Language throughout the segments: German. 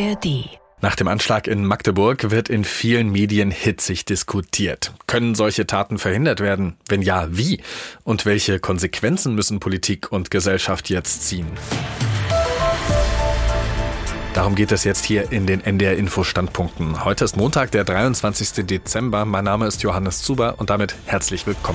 ARD. Nach dem Anschlag in Magdeburg wird in vielen Medien hitzig diskutiert. Können solche Taten verhindert werden? Wenn ja, wie? Und welche Konsequenzen müssen Politik und Gesellschaft jetzt ziehen? Darum geht es jetzt hier in den NDR-Info-Standpunkten. Heute ist Montag, der 23. Dezember. Mein Name ist Johannes Zuber und damit herzlich willkommen.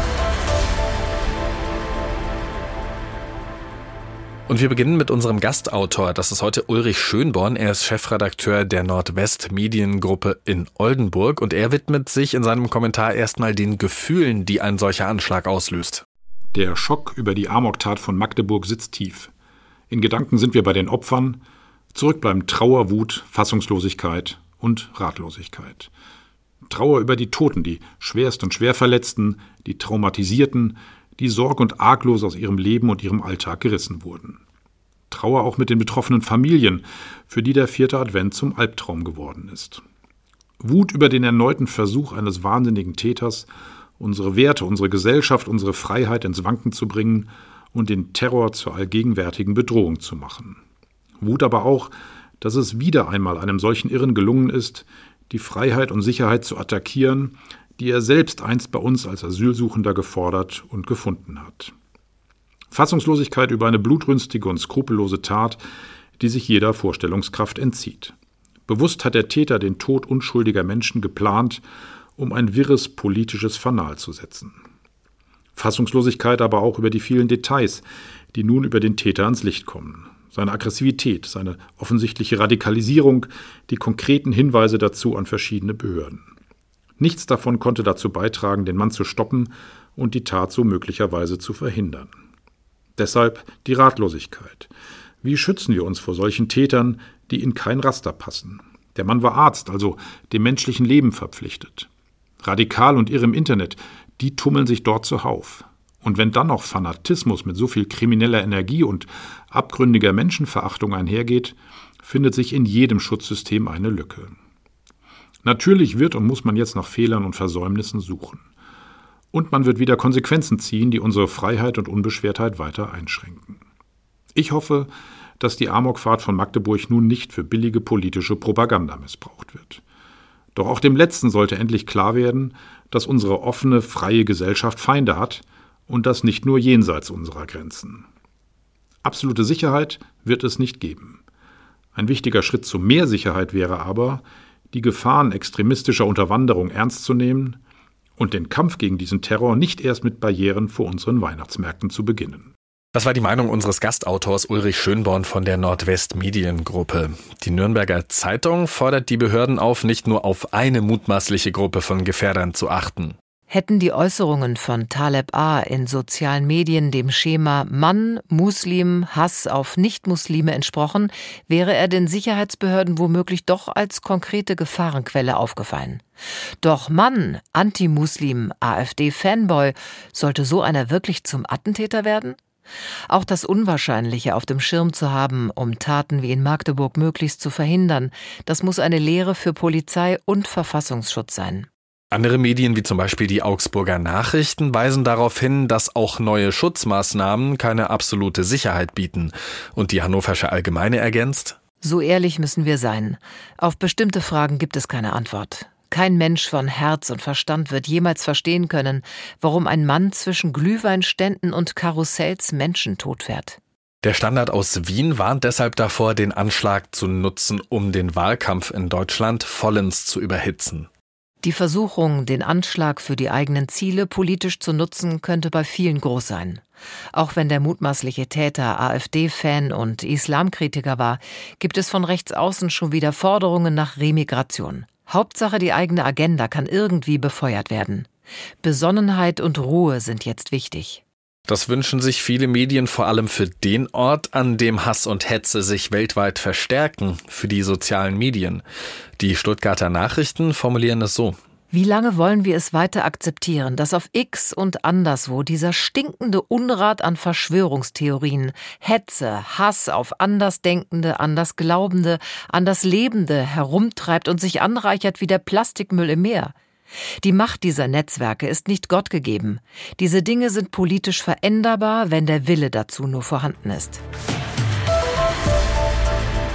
Und wir beginnen mit unserem Gastautor. Das ist heute Ulrich Schönborn. Er ist Chefredakteur der Nordwest Mediengruppe in Oldenburg. Und er widmet sich in seinem Kommentar erstmal den Gefühlen, die ein solcher Anschlag auslöst. Der Schock über die Amoktat von Magdeburg sitzt tief. In Gedanken sind wir bei den Opfern. Zurück bleiben Trauer, Wut, Fassungslosigkeit und Ratlosigkeit. Trauer über die Toten, die schwerst und schwer Verletzten, die Traumatisierten, die sorg- und arglos aus ihrem Leben und ihrem Alltag gerissen wurden. Trauer auch mit den betroffenen Familien, für die der 4. Advent zum Albtraum geworden ist. Wut über den erneuten Versuch eines wahnsinnigen Täters, unsere Werte, unsere Gesellschaft, unsere Freiheit ins Wanken zu bringen und den Terror zur allgegenwärtigen Bedrohung zu machen. Wut aber auch, dass es wieder einmal einem solchen Irren gelungen ist, die Freiheit und Sicherheit zu attackieren, die er selbst einst bei uns als Asylsuchender gefordert und gefunden hat. Fassungslosigkeit über eine blutrünstige und skrupellose Tat, die sich jeder Vorstellungskraft entzieht. Bewusst hat der Täter den Tod unschuldiger Menschen geplant, um ein wirres politisches Fanal zu setzen. Fassungslosigkeit aber auch über die vielen Details, die nun über den Täter ans Licht kommen. Seine Aggressivität, seine offensichtliche Radikalisierung, die konkreten Hinweise dazu an verschiedene Behörden. Nichts davon konnte dazu beitragen, den Mann zu stoppen und die Tat so möglicherweise zu verhindern. Deshalb die Ratlosigkeit. Wie schützen wir uns vor solchen Tätern, die in kein Raster passen? Der Mann war Arzt, also dem menschlichen Leben verpflichtet. Radikal und irre im Internet, die tummeln sich dort zuhauf. Und wenn dann noch Fanatismus mit so viel krimineller Energie und abgründiger Menschenverachtung einhergeht, findet sich in jedem Schutzsystem eine Lücke. Natürlich wird und muss man jetzt nach Fehlern und Versäumnissen suchen. Und man wird wieder Konsequenzen ziehen, die unsere Freiheit und Unbeschwertheit weiter einschränken. Ich hoffe, dass die Amokfahrt von Magdeburg nun nicht für billige politische Propaganda missbraucht wird. Doch auch dem Letzten sollte endlich klar werden, dass unsere offene, freie Gesellschaft Feinde hat und das nicht nur jenseits unserer Grenzen. Absolute Sicherheit wird es nicht geben. Ein wichtiger Schritt zu mehr Sicherheit wäre aber, die Gefahren extremistischer Unterwanderung ernst zu nehmen und den Kampf gegen diesen Terror nicht erst mit Barrieren vor unseren Weihnachtsmärkten zu beginnen. Das war die Meinung unseres Gastautors Ulrich Schönborn von der Nordwest Mediengruppe. Die Nürnberger Zeitung fordert die Behörden auf, nicht nur auf eine mutmaßliche Gruppe von Gefährdern zu achten. Hätten die Äußerungen von Taleb A. in sozialen Medien dem Schema Mann, Muslim, Hass auf Nichtmuslime entsprochen, wäre er den Sicherheitsbehörden womöglich doch als konkrete Gefahrenquelle aufgefallen. Doch Mann, Anti-Muslim, AfD-Fanboy, sollte so einer wirklich zum Attentäter werden? Auch das Unwahrscheinliche auf dem Schirm zu haben, um Taten wie in Magdeburg möglichst zu verhindern, das muss eine Lehre für Polizei und Verfassungsschutz sein. Andere Medien, wie zum Beispiel die Augsburger Nachrichten, weisen darauf hin, dass auch neue Schutzmaßnahmen keine absolute Sicherheit bieten. Und die Hannoversche Allgemeine ergänzt: So ehrlich müssen wir sein. Auf bestimmte Fragen gibt es keine Antwort. Kein Mensch von Herz und Verstand wird jemals verstehen können, warum ein Mann zwischen Glühweinständen und Karussells Menschen totfährt. Der Standard aus Wien warnt deshalb davor, den Anschlag zu nutzen, um den Wahlkampf in Deutschland vollends zu überhitzen. Die Versuchung, den Anschlag für die eigenen Ziele politisch zu nutzen, könnte bei vielen groß sein. Auch wenn der mutmaßliche Täter AfD-Fan und Islamkritiker war, gibt es von rechts außen schon wieder Forderungen nach Remigration. Hauptsache, die eigene Agenda kann irgendwie befeuert werden. Besonnenheit und Ruhe sind jetzt wichtig. Das wünschen sich viele Medien vor allem für den Ort, an dem Hass und Hetze sich weltweit verstärken, für die sozialen Medien. Die Stuttgarter Nachrichten formulieren es so: Wie lange wollen wir es weiter akzeptieren, dass auf X und anderswo dieser stinkende Unrat an Verschwörungstheorien, Hetze, Hass auf Andersdenkende, Andersglaubende, Anderslebende herumtreibt und sich anreichert wie der Plastikmüll im Meer? Die Macht dieser Netzwerke ist nicht Gott gegeben. Diese Dinge sind politisch veränderbar, wenn der Wille dazu nur vorhanden ist.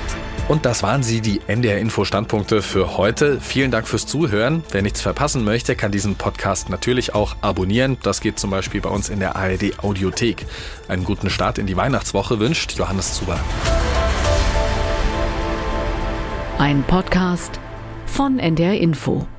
Und das waren sie, die NDR-Info-Standpunkte für heute. Vielen Dank fürs Zuhören. Wer nichts verpassen möchte, kann diesen Podcast natürlich auch abonnieren. Das geht zum Beispiel bei uns in der ARD-Audiothek. Einen guten Start in die Weihnachtswoche wünscht Johannes Zuber. Ein Podcast von NDR Info.